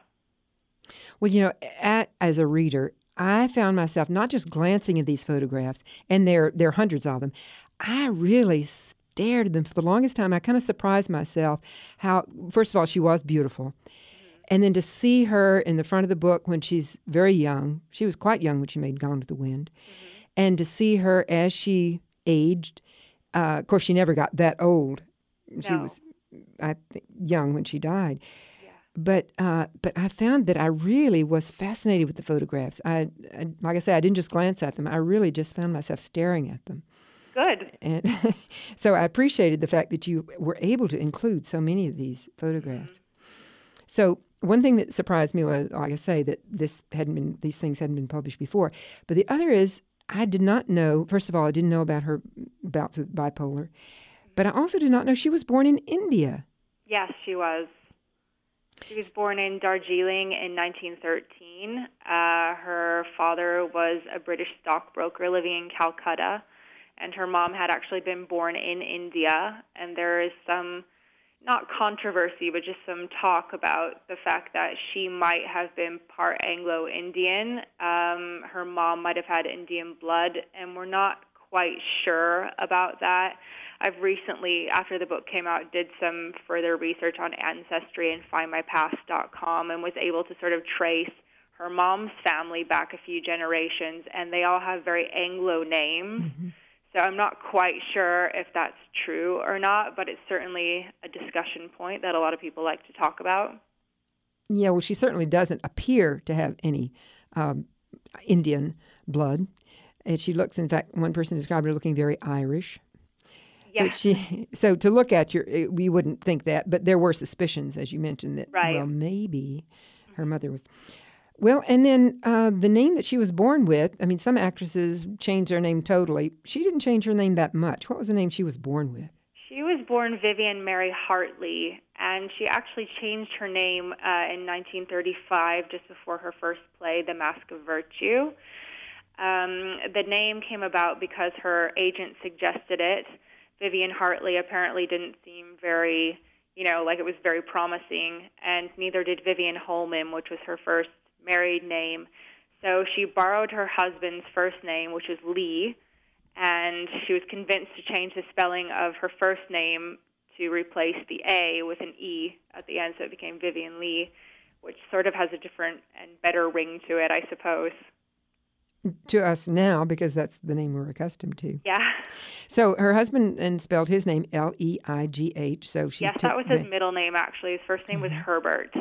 Speaker 2: Well, you know, at, as a reader, I found myself not just glancing at these photographs, and there, there are hundreds of them. I really stared at them for the longest time. I kind of surprised myself how, first of all, she was beautiful. Mm-hmm. And then to see her in the front of the book when she's very young, she was quite young when she made Gone with the Wind, mm-hmm. and to see her as she aged. Uh, of course, she never got that old.
Speaker 4: No.
Speaker 2: She was I think, young when she died. But uh, but I found that I really was fascinated with the photographs. I, I like I said, I didn't just glance at them. I really just found myself staring at them.
Speaker 4: Good.
Speaker 2: And so I appreciated the fact that you were able to include so many of these photographs. Mm-hmm. So one thing that surprised me was, like I say, that this hadn't been these things hadn't been published before. But the other is, I did not know. First of all, I didn't know about her bouts with bipolar, but I also did not know she was born in India.
Speaker 4: Yes, she was. She was born in Darjeeling in nineteen thirteen. Uh, her father was a British stockbroker living in Calcutta, and her mom had actually been born in India. And there is some, not controversy, but just some talk about the fact that she might have been part Anglo-Indian. Um, her mom might have had Indian blood, and we're not quite sure about that. I've recently, after the book came out, did some further research on Ancestry and find my past dot com and was able to sort of trace her mom's family back a few generations, and they all have very Anglo names. Mm-hmm. So I'm not quite sure if that's true or not, but it's certainly a discussion point that a lot of people like to talk about.
Speaker 2: Yeah, well, she certainly doesn't appear to have any um, Indian blood. And she looks, in fact, one person described her looking very Irish.
Speaker 4: Yeah.
Speaker 2: So she, so to look at your, we wouldn't think that, but there were suspicions, as you mentioned, that
Speaker 4: right.
Speaker 2: well, maybe her mother was. Well, and then uh, the name that she was born with. I mean, some actresses change their name totally. She didn't change her name that much. What was the name she was born with?
Speaker 4: She was born Vivian Mary Hartley, and she actually changed her name uh, in nineteen thirty-five, just before her first play, The Mask of Virtue. Um, the name came about because her agent suggested it. Vivian Hartley apparently didn't seem very, you know, like it was very promising, and neither did Vivian Holman, which was her first married name. So she borrowed her husband's first name, which was Lee, and she was convinced to change the spelling of her first name to replace the A with an E at the end, so it became Vivian Lee, which sort of has a different and better ring to it, I suppose.
Speaker 2: To us now, because that's the name we're accustomed to.
Speaker 4: Yeah.
Speaker 2: So her husband and spelled his name L E I G H. So she
Speaker 4: yes,
Speaker 2: took
Speaker 4: that was his
Speaker 2: the,
Speaker 4: middle name, actually. His first name
Speaker 2: mm-hmm.
Speaker 4: was Herbert.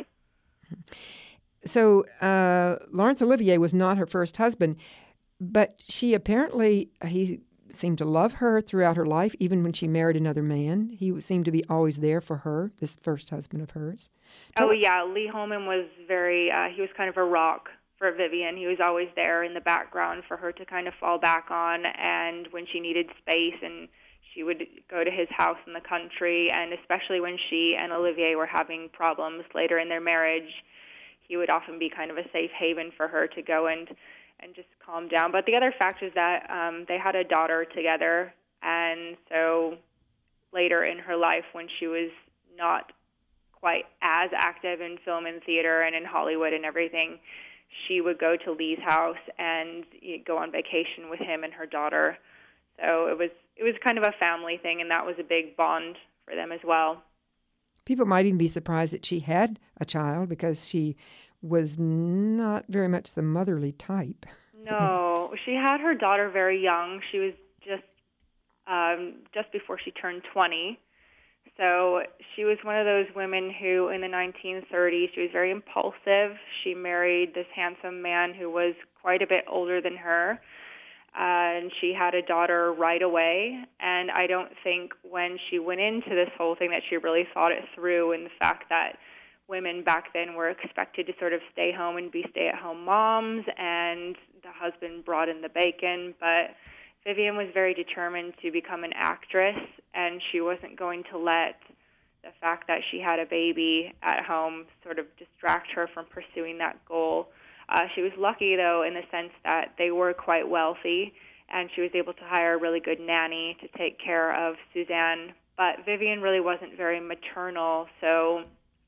Speaker 2: So uh, Laurence Olivier was not her first husband, but she apparently, he seemed to love her throughout her life, even when she married another man. He seemed to be always there for her, this first husband of hers.
Speaker 4: Tell oh, yeah. Lee Holman was very, uh, he was kind of a rock for Vivian. He was always there in the background for her to kind of fall back on, and when she needed space, and she would go to his house in the country, and especially when she and Olivier were having problems later in their marriage, he would often be kind of a safe haven for her to go and and just calm down. But the other fact is that um, they had a daughter together, and so later in her life, when she was not quite as active in film and theater and in Hollywood and everything, she would go to Lee's house and go on vacation with him and her daughter. So it was it was kind of a family thing, and that was a big bond for them as well.
Speaker 2: People might even be surprised that she had a child, because she was not very much the motherly type.
Speaker 4: No, she had her daughter very young. She was just um, just before she turned twenty. So she was one of those women who, in the nineteen thirties, she was very impulsive. She married this handsome man who was quite a bit older than her, uh, and she had a daughter right away. And I don't think when she went into this whole thing that she really thought it through, and the fact that women back then were expected to sort of stay home and be stay-at-home moms, and the husband brought in the bacon. But Vivian was very determined to become an actress, and she wasn't going to let the fact that she had a baby at home sort of distract her from pursuing that goal. Uh, she was lucky, though, in the sense that they were quite wealthy, and she was able to hire a really good nanny to take care of Suzanne. But Vivian really wasn't very maternal, so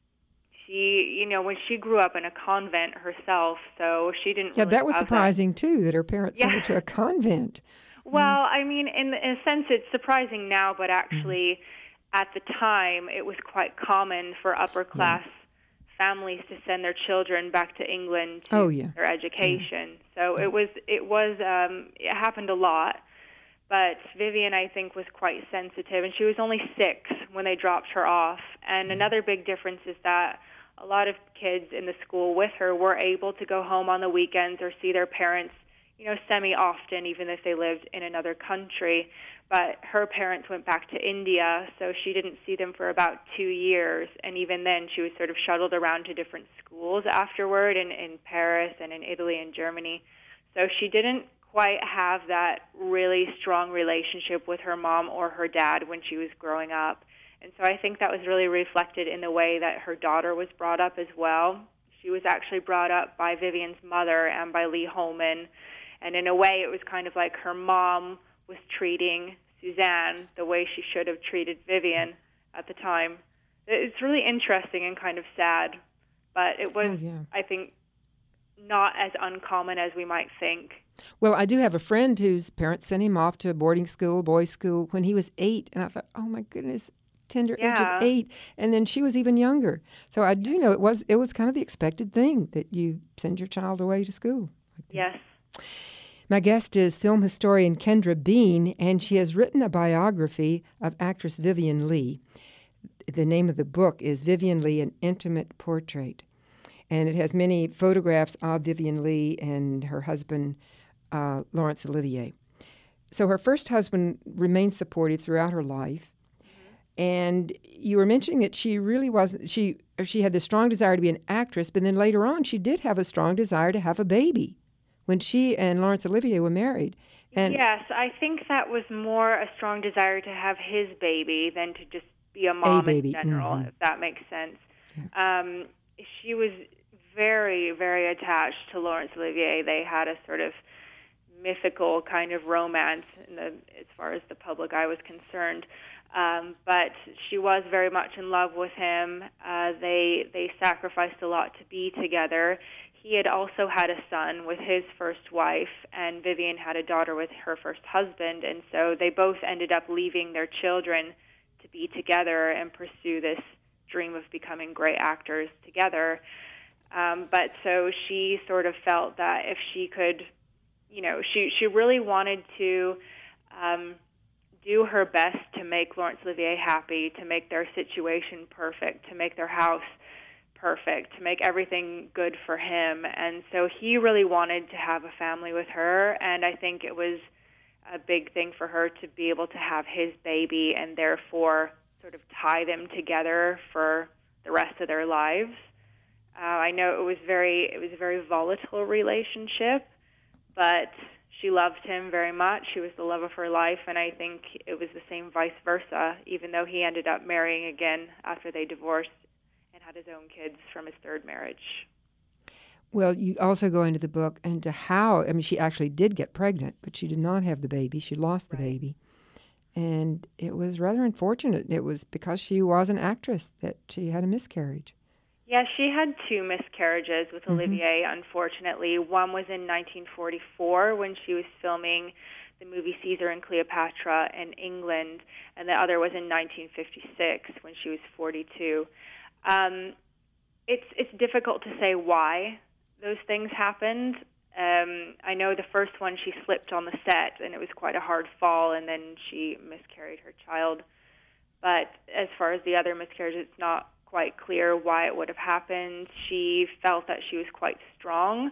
Speaker 4: she, you know, when she grew up in a convent herself, so she didn't
Speaker 2: Yeah,
Speaker 4: really
Speaker 2: that was
Speaker 4: have
Speaker 2: surprising,
Speaker 4: that.
Speaker 2: too, that her parents
Speaker 4: Yeah.
Speaker 2: sent her to a convent.
Speaker 4: Well, I mean, in, in a sense, it's surprising now, but actually, mm-hmm. at the time, it was quite common for upper-class yeah. families to send their children back to England to
Speaker 2: oh, yeah.
Speaker 4: their education.
Speaker 2: Yeah.
Speaker 4: So
Speaker 2: yeah.
Speaker 4: it was, it was, um, it happened a lot. But Vivian, I think, was quite sensitive, and she was only six when they dropped her off. And mm-hmm. another big difference is that a lot of kids in the school with her were able to go home on the weekends or see their parents, you know, semi-often, even if they lived in another country. But her parents went back to India, so she didn't see them for about two years. And even then, she was sort of shuttled around to different schools afterward in, in Paris and in Italy and Germany. So she didn't quite have that really strong relationship with her mom or her dad when she was growing up. And so I think that was really reflected in the way that her daughter was brought up as well. She was actually brought up by Vivian's mother and by Lee Holman. And in a way, it was kind of like her mom was treating Suzanne the way she should have treated Vivian at the time. It's really interesting and kind of sad, but it was,
Speaker 2: oh, yeah.
Speaker 4: I think, not as uncommon as we might think.
Speaker 2: Well, I do have a friend whose parents sent him off to a boarding school, boys' school, when he was eight, and I thought, oh my goodness, tender age
Speaker 4: Yeah.
Speaker 2: of eight, and then she was even younger. So I do know it was it was kind of the expected thing that you send your child away to school. Like that.
Speaker 4: Yes.
Speaker 2: My guest is film historian Kendra Bean, and she has written a biography of actress Vivien Leigh. The name of the book is Vivien Leigh, An Intimate Portrait. And it has many photographs of Vivien Leigh and her husband, uh, Laurence Olivier. So her first husband remained supportive throughout her life. And you were mentioning that she really wasn't, she she had the strong desire to be an actress, but then later on she did have a strong desire to have a baby when she and Laurence Olivier were married. And
Speaker 4: yes, I think that was more a strong desire to have his baby than to just be a mom
Speaker 2: a baby.
Speaker 4: in general,
Speaker 2: Mm-hmm.
Speaker 4: if that makes sense.
Speaker 2: Yeah.
Speaker 4: Um, she was very, very attached to Laurence Olivier. They had a sort of mythical kind of romance in the, as far as the public eye was concerned. Um, but she was very much in love with him. Uh, they they sacrificed a lot to be together. He had also had a son with his first wife, and Vivien had a daughter with her first husband, and so they both ended up leaving their children to be together and pursue this dream of becoming great actors together. Um, but so she sort of felt that if she could, you know, she, she really wanted to um, do her best to make Laurence Olivier happy, to make their situation perfect, to make their house perfect, to make everything good for him. And so he really wanted to have a family with her, and I think it was a big thing for her to be able to have his baby and therefore sort of tie them together for the rest of their lives. Uh, I know it was very it was a very volatile relationship, but she loved him very much. He was the love of her life, and I think it was the same vice versa, even though he ended up marrying again after they divorced and had his own kids from his third marriage.
Speaker 2: Well, you also go into the book into how, I mean, she actually did get pregnant, but she did not have the baby. She lost the
Speaker 4: Right.
Speaker 2: baby. And it was rather unfortunate. It was because she was an actress that she had a miscarriage.
Speaker 4: Yeah, she had two miscarriages with
Speaker 2: Mhm.
Speaker 4: Olivier, unfortunately. One was in nineteen forty-four when she was filming the movie Caesar and Cleopatra in England, and the other was in nineteen fifty-six when she was forty-two. Um, it's it's difficult to say why those things happened. Um, I know the first one, she slipped on the set, and it was quite a hard fall, and then she miscarried her child. But as far as the other miscarriage, it's not quite clear why it would have happened. She felt that she was quite strong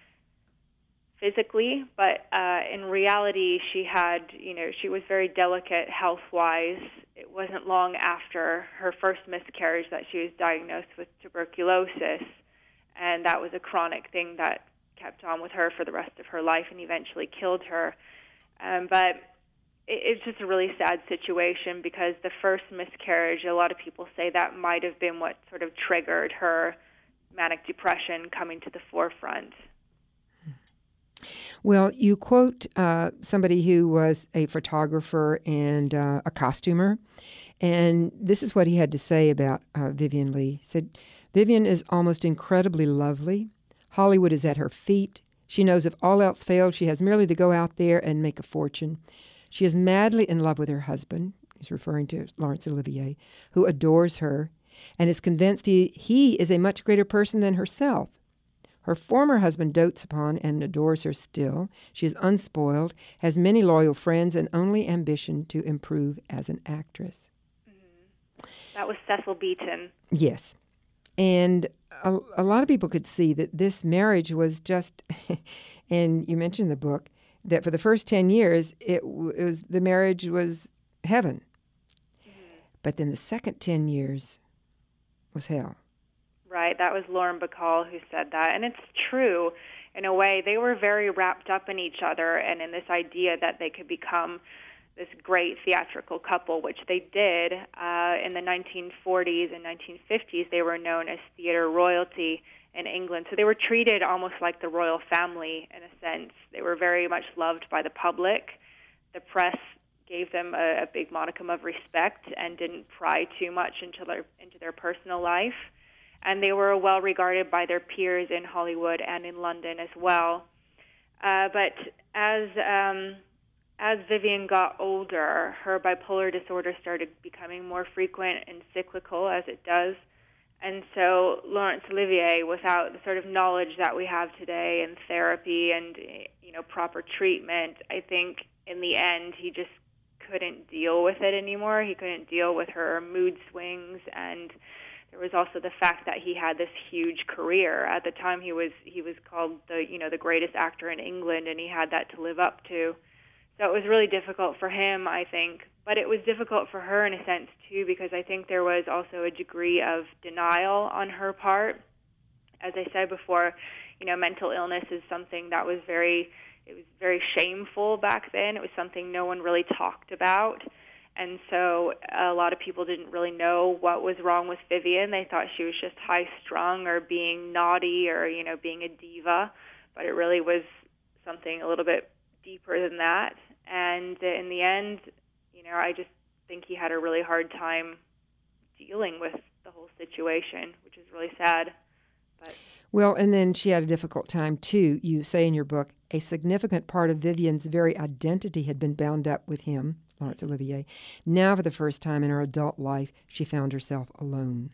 Speaker 4: physically, but uh, in reality, she had, you know, she was very delicate health-wise. It wasn't long after her first miscarriage that she was diagnosed with tuberculosis, and that was a chronic thing that kept on with her for the rest of her life and eventually killed her. Um, but it, it's just a really sad situation because the first miscarriage, a lot of people say that might have been what sort of triggered her manic depression coming to the forefront.
Speaker 2: Well, you quote uh, somebody who was a photographer and uh, a costumer, and this is what he had to say about uh, Vivien Leigh. He said, "Vivien is almost incredibly lovely. Hollywood is at her feet. She knows if all else fails, she has merely to go out there and make a fortune. She is madly in love with her husband," he's referring to Laurence Olivier, "who adores her and is convinced he, he is a much greater person than herself. Her former husband dotes upon and adores her still. She is unspoiled, has many loyal friends, and only ambition to improve as an actress."
Speaker 4: Mm-hmm. That was Cecil Beaton.
Speaker 2: Yes. And a, a lot of people could see that this marriage was just, and you mentioned in the book, that for the first ten years, it, w- it was the marriage was heaven.
Speaker 4: Mm-hmm.
Speaker 2: But then the second ten years was hell.
Speaker 4: Right, that was Lauren Bacall who said that. And it's true. In a way, they were very wrapped up in each other and in this idea that they could become this great theatrical couple, which they did uh, in the nineteen forties and nineteen fifties. They were known as theater royalty in England. So they were treated almost like the royal family in a sense. They were very much loved by the public. The press gave them a, a big modicum of respect and didn't pry too much into their into their personal life. And they were well regarded by their peers in Hollywood and in London as well. Uh, but as um, as Vivian got older, her bipolar disorder started becoming more frequent and cyclical, as it does. And so Laurence Olivier, without the sort of knowledge that we have today and therapy and, you know, proper treatment, I think in the end he just couldn't deal with it anymore. He couldn't deal with her mood swings, and there was also the fact that he had this huge career. At the time, he was he was called the you know the greatest actor in England, and he had that to live up to. So it was really difficult for him, I think. But it was difficult for her in a sense too, because I think there was also a degree of denial on her part. As I said before, you know, mental illness is something that was very it was very shameful back then. It was something no one really talked about. And so a lot of people didn't really know what was wrong with Vivian. They thought she was just high-strung or being naughty or, you know, being a diva. But it really was something a little bit deeper than that. And in the end, you know, I just think he had a really hard time dealing with the whole situation, which is really sad. But
Speaker 2: well, and then she had a difficult time, too. You say in your book, a significant part of Vivian's very identity had been bound up with him, Laurence Olivier. Now, for the first time in her adult life, she found herself alone.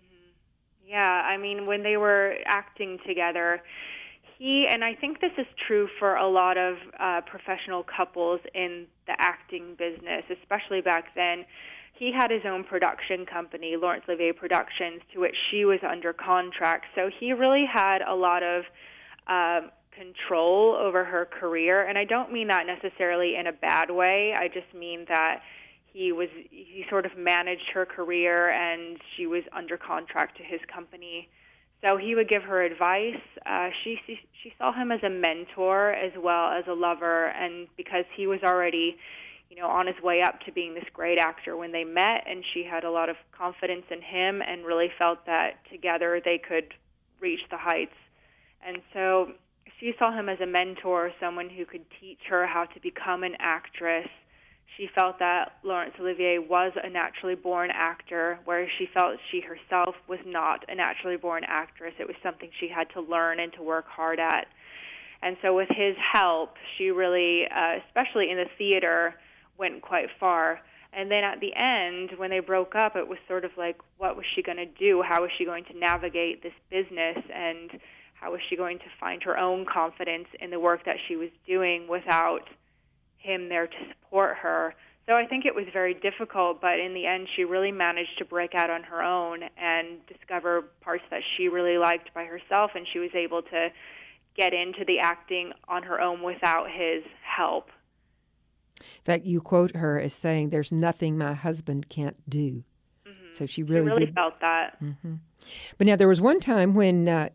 Speaker 4: Mm-hmm. Yeah, I mean, when they were acting together, he, and I think this is true for a lot of uh, professional couples in the acting business, especially back then, he had his own production company, Laurence Olivier Productions, to which she was under contract. So he really had a lot of um, control over her career, and I don't mean that necessarily in a bad way. I just mean that he was he sort of managed her career, and she was under contract to his company. So he would give her advice. Uh, she, she she saw him as a mentor as well as a lover, and because he was already, you know, on his way up to being this great actor when they met, and she had a lot of confidence in him and really felt that together they could reach the heights. And so she saw him as a mentor, someone who could teach her how to become an actress. She felt that Laurence Olivier was a naturally born actor, whereas she felt she herself was not a naturally born actress. It was something she had to learn and to work hard at. And so with his help, she really, uh, especially in the theater, went quite far. And then at the end, when they broke up, it was sort of like, what was she going to do? How was she going to navigate this business? And how was she going to find her own confidence in the work that she was doing without him there to support her? So I think it was very difficult, but in the end, she really managed to break out on her own and discover parts that she really liked by herself, and she was able to get into the acting on her own without his help.
Speaker 2: In fact, you quote her as saying, "There's nothing my husband can't do." Mm-hmm. So she really,
Speaker 4: she really
Speaker 2: did.
Speaker 4: felt that.
Speaker 2: Mm-hmm. But now there was one time when uh,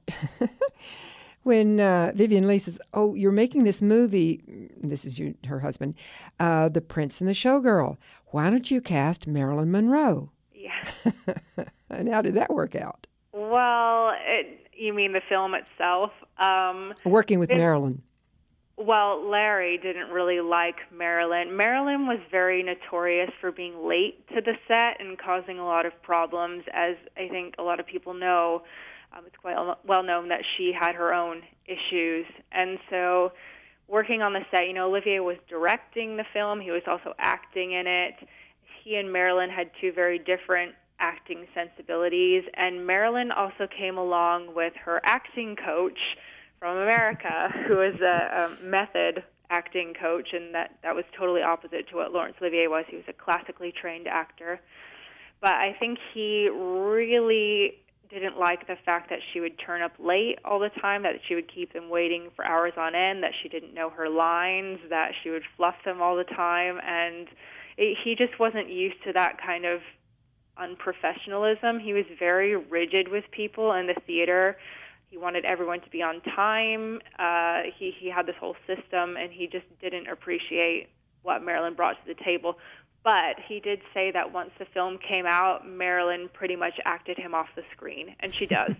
Speaker 2: when uh, Vivien Leigh says, "Oh, you're making this movie." This is you, her husband, uh, The Prince and the Showgirl. Why don't you cast Marilyn Monroe?
Speaker 4: Yeah.
Speaker 2: And how did that work out?
Speaker 4: Well, it, you mean the film itself? Um,
Speaker 2: Working with
Speaker 4: it,
Speaker 2: Marilyn.
Speaker 4: Well, Larry didn't really like Marilyn. Marilyn was very notorious for being late to the set and causing a lot of problems, as I think a lot of people know. Um, it's quite well known that she had her own issues. And so working on the set, you know, Olivier was directing the film. He was also acting in it. He and Marilyn had two very different acting sensibilities. And Marilyn also came along with her acting coach from America, who was a, a method acting coach, and that, that was totally opposite to what Laurence Olivier was. He was a classically trained actor. But I think he really didn't like the fact that she would turn up late all the time, that she would keep them waiting for hours on end, that she didn't know her lines, that she would fluff them all the time, and it, he just wasn't used to that kind of unprofessionalism. He was very rigid with people in the theater. He wanted everyone to be on time. Uh, he, he had this whole system, and he just didn't appreciate what Marilyn brought to the table. But he did say that once the film came out, Marilyn pretty much acted him off the screen, and she does.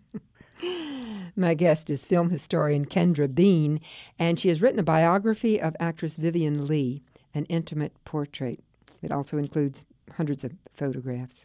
Speaker 2: My guest is film historian Kendra Bean, and she has written a biography of actress Vivien Leigh, an intimate portrait. It also includes hundreds of photographs.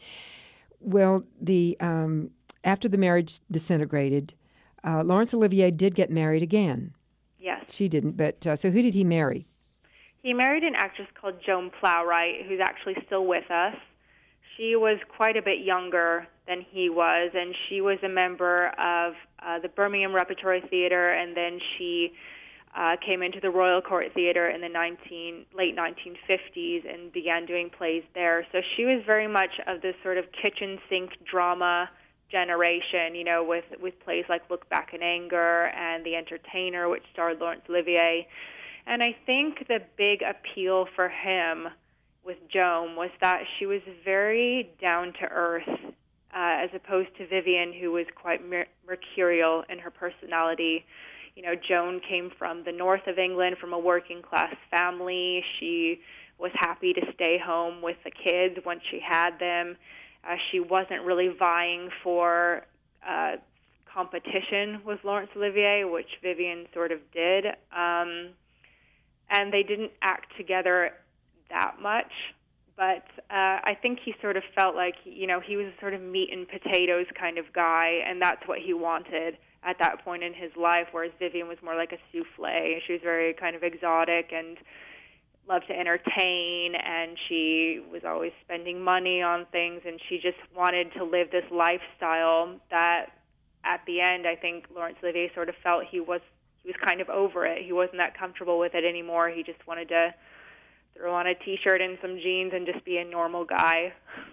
Speaker 2: Well, the um, after the marriage disintegrated, uh, Laurence Olivier did get married again.
Speaker 4: Yes.
Speaker 2: She didn't, but uh, so who did he marry?
Speaker 4: He married an actress called Joan Plowright, who's actually still with us. She was quite a bit younger than he was, and she was a member of uh, the Birmingham Repertory Theater, and then she uh, came into the Royal Court Theater in the nineteen, late nineteen fifties and began doing plays there. So she was very much of this sort of kitchen sink drama generation, you know, with, with plays like Look Back in Anger and The Entertainer, which starred Laurence Olivier. And I think the big appeal for him with Joan was that she was very down-to-earth, uh, as opposed to Vivien, who was quite mer- mercurial in her personality. You know, Joan came from the north of England, from a working-class family. She was happy to stay home with the kids once she had them. Uh, she wasn't really vying for uh, competition with Laurence Olivier, which Vivien sort of did. Um, and they didn't act together that much, but uh, I think he sort of felt like, you know, he was a sort of meat and potatoes kind of guy, and that's what he wanted at that point in his life, whereas Vivien was more like a souffle. She was very kind of exotic and loved to entertain, and she was always spending money on things, and she just wanted to live this lifestyle that at the end, I think Laurence Olivier sort of felt he was he was kind of over it. He wasn't that comfortable with it anymore. He just wanted to throw on a T-shirt and some jeans and just be a normal guy.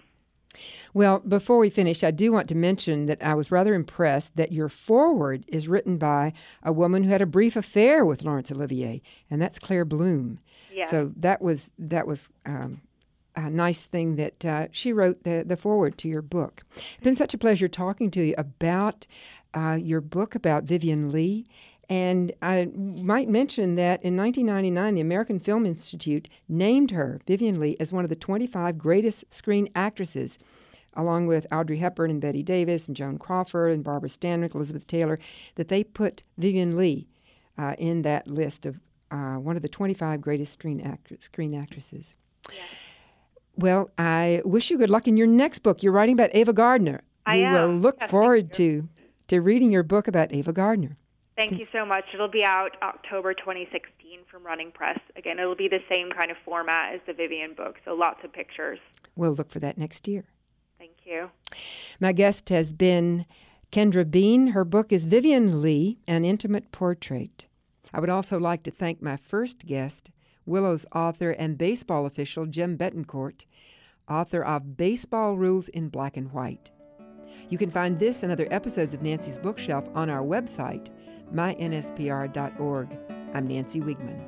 Speaker 2: Well, before we finish, I do want to mention that I was rather impressed that your foreword is written by a woman who had a brief affair with Laurence Olivier, and that's Claire Bloom.
Speaker 4: Yeah.
Speaker 2: So that was that was um, a nice thing that uh, she wrote the, the foreword to your book. It's been such a pleasure talking to you about uh, your book about Vivien Leigh. And I might mention that in nineteen ninety-nine, the American Film Institute named her, Vivien Leigh, as one of the twenty-five greatest screen actresses, along with Audrey Hepburn and Bette Davis and Joan Crawford and Barbara Stanwyck, Elizabeth Taylor, that they put Vivien Leigh uh, in that list of uh, one of the twenty-five greatest screen, act- screen actresses.
Speaker 4: Yeah.
Speaker 2: Well, I wish you good luck in your next book. You're writing about Ava Gardner.
Speaker 4: I
Speaker 2: we
Speaker 4: am.
Speaker 2: will look
Speaker 4: Yes,
Speaker 2: forward to, to reading your book about Ava Gardner.
Speaker 4: Thank you so much. It'll be out October twenty sixteen from Running Press. Again, it'll be the same kind of format as the Vivien book, so lots of pictures.
Speaker 2: We'll look for that next year.
Speaker 4: Thank you.
Speaker 2: My guest has been Kendra Bean. Her book is Vivien Leigh, An Intimate Portrait. I would also like to thank my first guest, Willow's author and baseball official Jim Betancourt, author of Baseball Rules in Black and White. You can find this and other episodes of Nancy's Bookshelf on our website, my N S P R dot org. I'm Nancy Wiegman.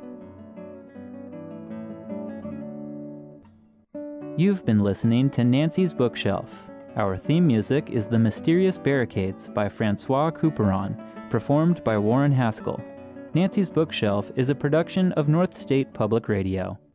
Speaker 1: You've been listening to Nancy's Bookshelf. Our theme music is The Mysterious Barricades by Francois Couperin, performed by Warren Haskell. Nancy's Bookshelf is a production of North State Public Radio.